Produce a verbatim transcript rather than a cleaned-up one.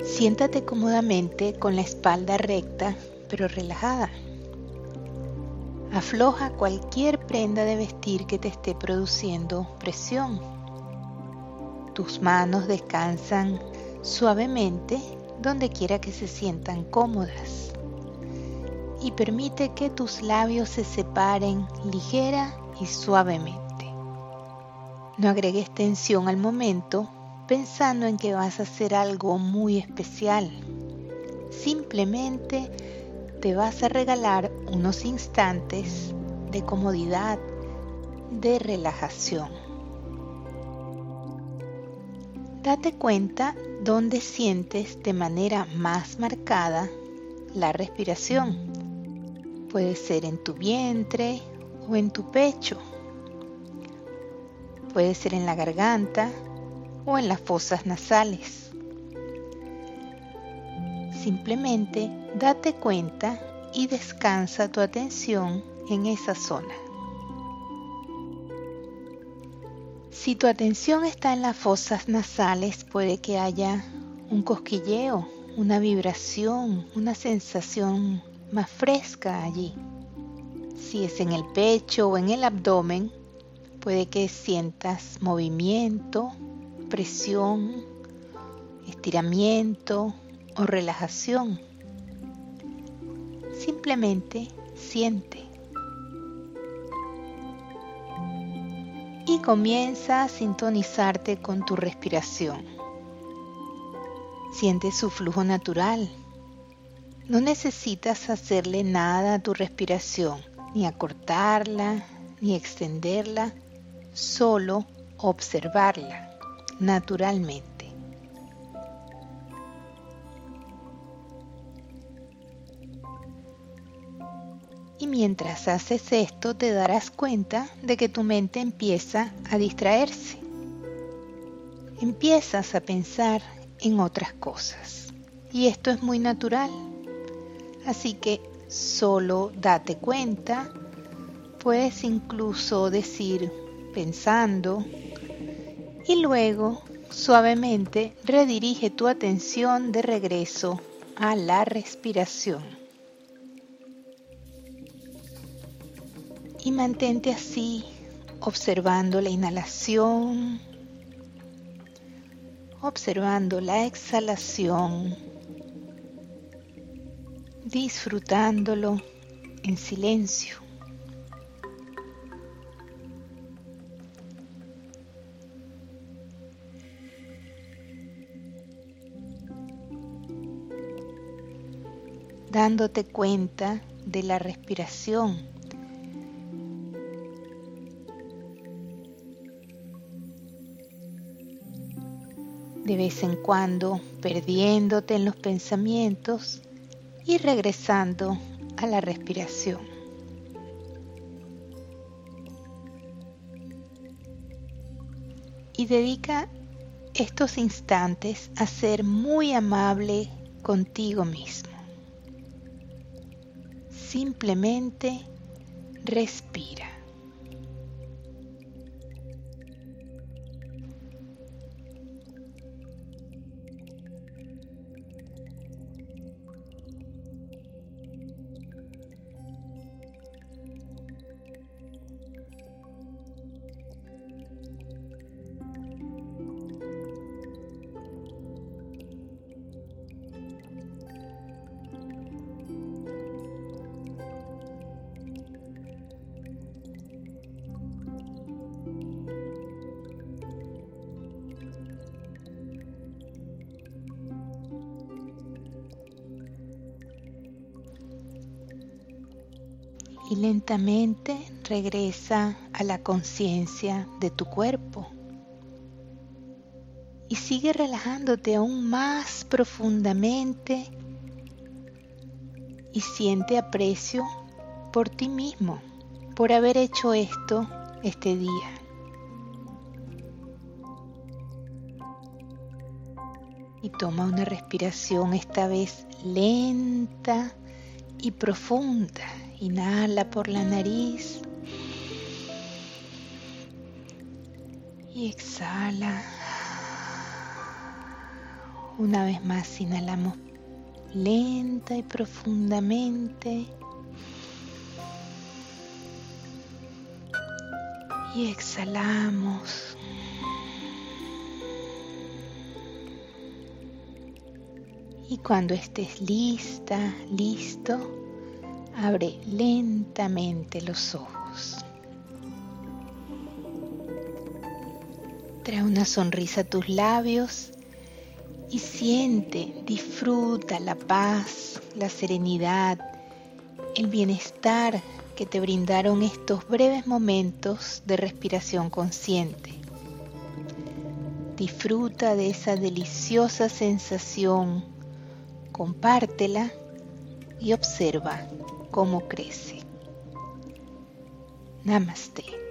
Siéntate cómodamente con la espalda recta pero relajada. Afloja cualquier prenda de vestir que te esté produciendo presión. Tus manos descansan suavemente donde quiera que se sientan cómodas. Y permite que tus labios se separen ligera y suavemente. No agregues tensión al momento pensando en que vas a hacer algo muy especial. Simplemente te vas a regalar unos instantes de comodidad, de relajación. Date cuenta dónde sientes de manera más marcada la respiración. Puede ser en tu vientre o en tu pecho. Puede ser en la garganta o en las fosas nasales. Simplemente date cuenta y descansa tu atención en esa zona. Si tu atención está en las fosas nasales, puede que haya un cosquilleo, una vibración, una sensación más fresca allí. Si es en el pecho o en el abdomen, puede que sientas movimiento, presión, estiramiento o relajación. Simplemente siente. Y comienza a sintonizarte con tu respiración. Siente su flujo natural. No necesitas hacerle nada a tu respiración, ni acortarla, ni extenderla, solo observarla naturalmente. Y mientras haces esto, te darás cuenta de que tu mente empieza a distraerse. Empiezas a pensar en otras cosas. Y esto es muy natural. Así que solo date cuenta. Puedes incluso decir pensando. Y luego, suavemente, redirige tu atención de regreso a la respiración. Y mantente así, observando la inhalación, observando la exhalación, disfrutándolo en silencio. Dándote cuenta de la respiración. De vez en cuando perdiéndote en los pensamientos y regresando a la respiración. Y dedica estos instantes a ser muy amable contigo mismo. Simplemente respira. Y lentamente regresa a la conciencia de tu cuerpo. Y sigue relajándote aún más profundamente y siente aprecio por ti mismo, por haber hecho esto este día. Y toma una respiración esta vez lenta y profunda. Inhala por la nariz y exhala Una vez más inhalamos lenta y profundamente y exhalamos. Y cuando estés lista, listo, abre lentamente los ojos. Trae una sonrisa a tus labios y siente, disfruta la paz, la serenidad, el bienestar que te brindaron estos breves momentos de respiración consciente. Disfruta de esa deliciosa sensación, compártela y observa cómo crece. Namaste.